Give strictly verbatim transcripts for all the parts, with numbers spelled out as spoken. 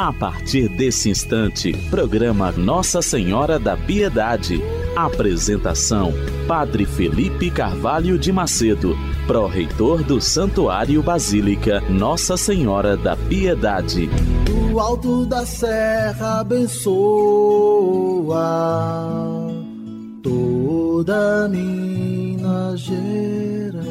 A partir desse instante, programa Nossa Senhora da Piedade. Apresentação: Padre Felipe Carvalho de Macedo, pró-reitor do Santuário Basílica Nossa Senhora da Piedade. Do alto da serra abençoa toda Minas Gerais.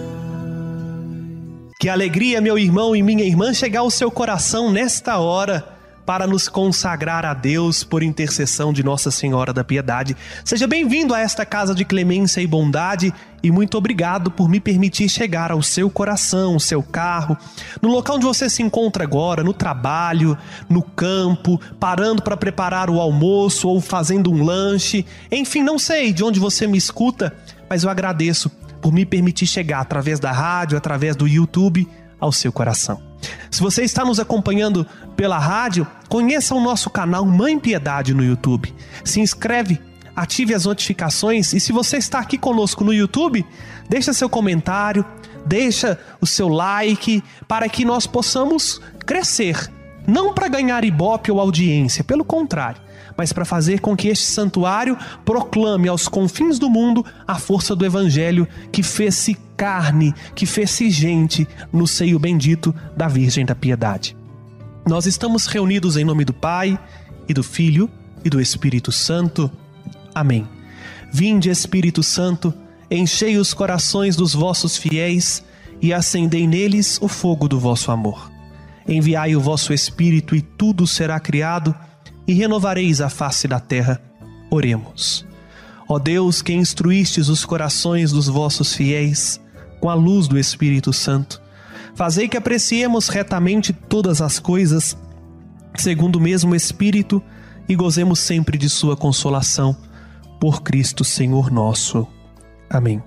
Que alegria, meu irmão e minha irmã, chegar ao seu coração nesta hora para nos consagrar a Deus por intercessão de Nossa Senhora da Piedade. Seja bem-vindo a esta casa de clemência e bondade e muito obrigado por me permitir chegar ao seu coração, ao seu carro, no local onde você se encontra agora, no trabalho, no campo, parando para preparar o almoço ou fazendo um lanche. Enfim, não sei de onde você me escuta, mas eu agradeço por me permitir chegar através da rádio, através do YouTube, ao seu coração. Se você está nos acompanhando pela rádio, conheça o nosso canal Mãe Piedade no YouTube. Se inscreve, ative as notificações e se você está aqui conosco no YouTube, deixa seu comentário, deixa o seu like para que nós possamos crescer. Não para ganhar ibope ou audiência, pelo contrário, mas para fazer com que este santuário proclame aos confins do mundo a força do Evangelho que fez-se carne, que fez-se gente no seio bendito da Virgem da Piedade. Nós estamos reunidos em nome do Pai, e do Filho, e do Espírito Santo. Amém. Vinde, Espírito Santo, enchei os corações dos vossos fiéis e acendei neles o fogo do vosso amor. Enviai o vosso Espírito e tudo será criado, e renovareis a face da terra. Oremos. Ó Deus, que instruístes os corações dos vossos fiéis com a luz do Espírito Santo, fazei que apreciemos retamente todas as coisas, segundo o mesmo Espírito, e gozemos sempre de sua consolação, por Cristo Senhor nosso. Amém.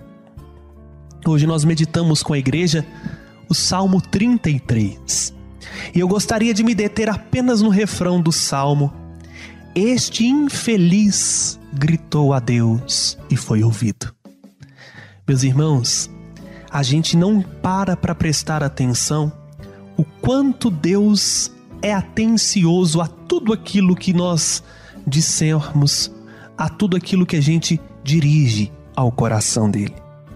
Hoje nós meditamos com a igreja o Salmo trinta e três. E eu gostaria de me deter apenas no refrão do Salmo. Este infeliz gritou a Deus e foi ouvido. Meus irmãos, a gente não para para prestar atenção o quanto Deus é atencioso a tudo aquilo que nós dissermos, a tudo aquilo que a gente dirige ao coração dele.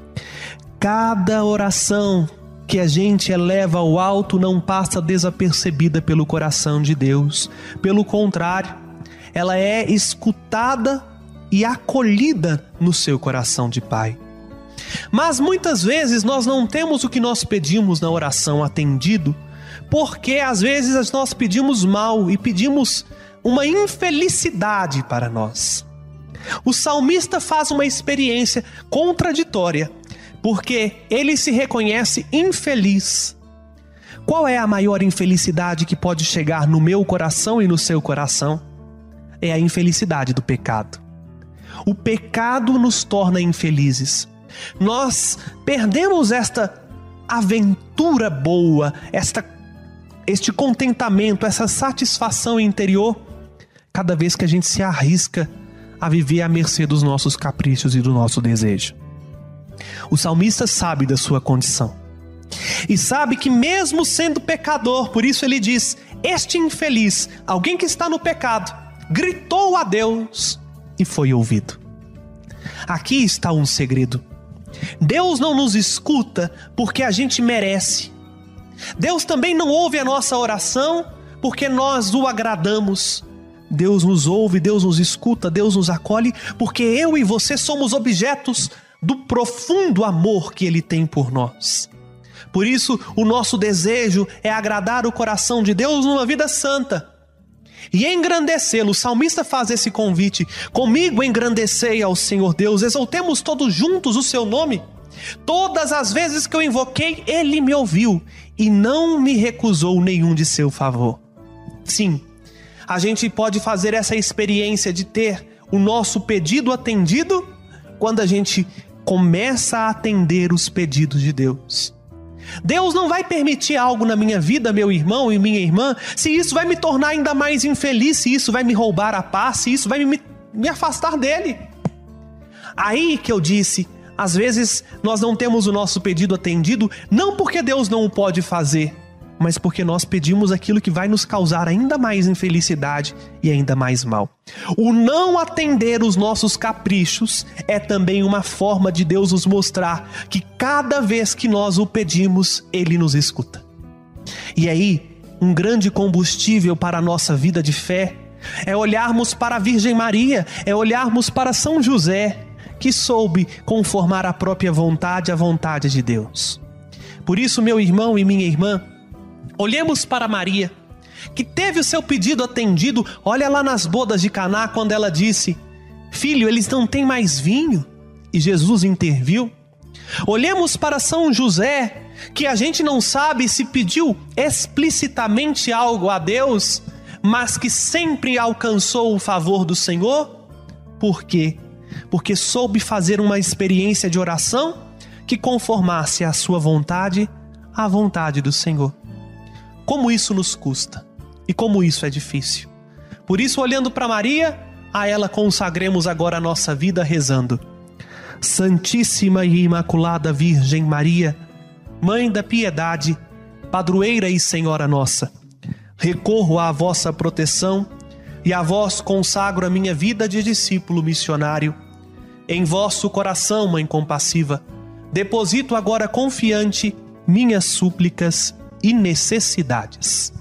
Cada oração que a gente eleva ao alto não passa desapercebida pelo coração de Deus. Pelo contrário, ela é escutada e acolhida no seu coração de Pai. Mas muitas vezes nós não temos o que nós pedimos na oração atendido, porque às vezes nós pedimos mal e pedimos uma infelicidade para nós. O salmista faz uma experiência contraditória, porque ele se reconhece infeliz. Qual é a maior infelicidade que pode chegar no meu coração e no seu coração? É a infelicidade do pecado. O pecado nos torna infelizes. Nós perdemos esta aventura boa, esta, este contentamento, essa satisfação interior, cada vez que a gente se arrisca a viver à mercê dos nossos caprichos e do nosso desejo. O salmista sabe da sua condição e sabe que mesmo sendo pecador, por isso ele diz, este infeliz, alguém que está no pecado, gritou a Deus e foi ouvido. Aqui está um segredo. Deus não nos escuta porque a gente merece. Deus também não ouve a nossa oração porque nós o agradamos. Deus nos ouve, Deus nos escuta, Deus nos acolhe porque eu e você somos objetos do profundo amor que Ele tem por nós. Por isso, o nosso desejo é agradar o coração de Deus numa vida santa e engrandecê-lo. O salmista faz esse convite: comigo engrandecei ao Senhor Deus, exaltemos todos juntos o seu nome. Todas as vezes que eu invoquei, Ele me ouviu e não me recusou nenhum de seu favor. Sim, a gente pode fazer essa experiência de ter o nosso pedido atendido quando a gente começa a atender os pedidos de Deus. Deus não vai permitir algo na minha vida, meu irmão e minha irmã, se isso vai me tornar ainda mais infeliz, se isso vai me roubar a paz, se isso vai me, me afastar dele. Aí que eu disse, às vezes nós não temos o nosso pedido atendido, não porque Deus não o pode fazer, mas porque nós pedimos aquilo que vai nos causar ainda mais infelicidade e ainda mais mal. O não atender os nossos caprichos é também uma forma de Deus nos mostrar que cada vez que nós o pedimos, Ele nos escuta. E aí, um grande combustível para a nossa vida de fé é olharmos para a Virgem Maria, é olharmos para São José, que soube conformar a própria vontade à vontade de Deus. Por isso, meu irmão e minha irmã, olhemos para Maria, que teve o seu pedido atendido. Olha lá nas bodas de Caná, quando ela disse: filho, eles não têm mais vinho, e Jesus interviu. Olhemos para São José, que a gente não sabe se pediu explicitamente algo a Deus, mas que sempre alcançou o favor do Senhor. Por quê? Porque soube fazer uma experiência de oração que conformasse a sua vontade à vontade do Senhor. Como isso nos custa e como isso é difícil. Por isso, olhando para Maria, a ela consagremos agora a nossa vida rezando: Santíssima e Imaculada Virgem Maria, Mãe da piedade, padroeira e Senhora nossa, recorro à vossa proteção e a vós consagro a minha vida de discípulo missionário. Em vosso coração, Mãe compassiva, deposito agora confiante minhas súplicas e necessidades.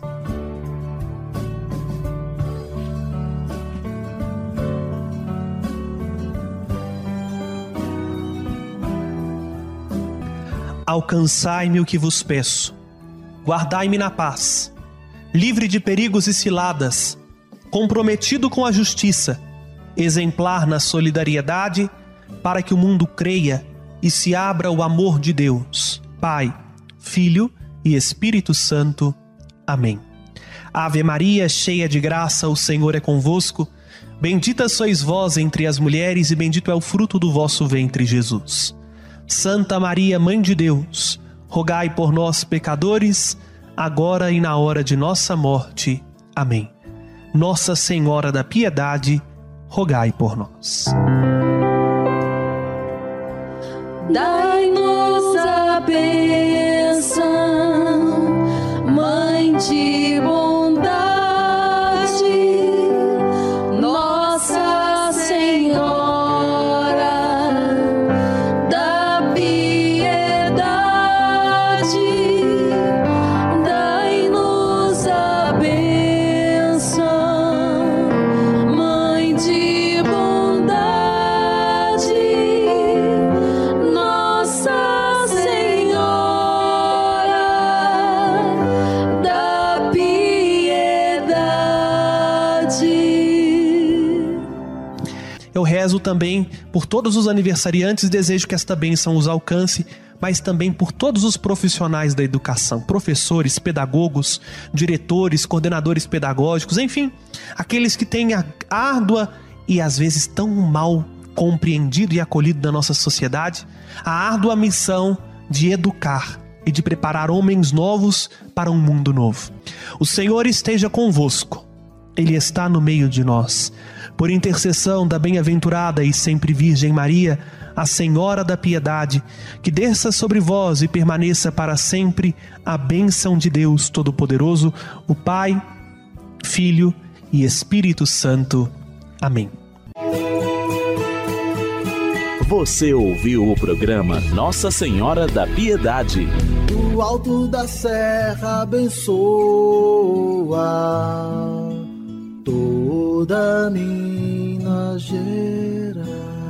Alcançai-me o que vos peço, guardai-me na paz, livre de perigos e ciladas, comprometido com a justiça, exemplar na solidariedade, para que o mundo creia e se abra o amor de Deus, Pai, Filho e Espírito Santo. Amém. Ave Maria, cheia de graça, o Senhor é convosco. Bendita sois vós entre as mulheres e bendito é o fruto do vosso ventre, Jesus. Santa Maria, Mãe de Deus, rogai por nós, pecadores, agora e na hora de nossa morte. Amém. Nossa Senhora da Piedade, rogai por nós. Dai-nos a bênção, Mãe de bondade, Nossa Senhora da piedade. Dai-nos a bênção, Mãe de bondade, Nossa Senhora da piedade. Eu rezo também por todos os aniversariantes, desejo que esta bênção os alcance, mas também por todos os profissionais da educação, professores, pedagogos, diretores, coordenadores pedagógicos, enfim, aqueles que têm a árdua e às vezes tão mal compreendido e acolhido da nossa sociedade, a árdua missão de educar e de preparar homens novos para um mundo novo. O Senhor esteja convosco, Ele está no meio de nós. Por intercessão da bem-aventurada e sempre Virgem Maria, a Senhora da Piedade, que desça sobre vós e permaneça para sempre a bênção de Deus Todo-Poderoso, o Pai, Filho e Espírito Santo. Amém. Você ouviu o programa Nossa Senhora da Piedade. Do alto da serra abençoa toda Minas Gerais.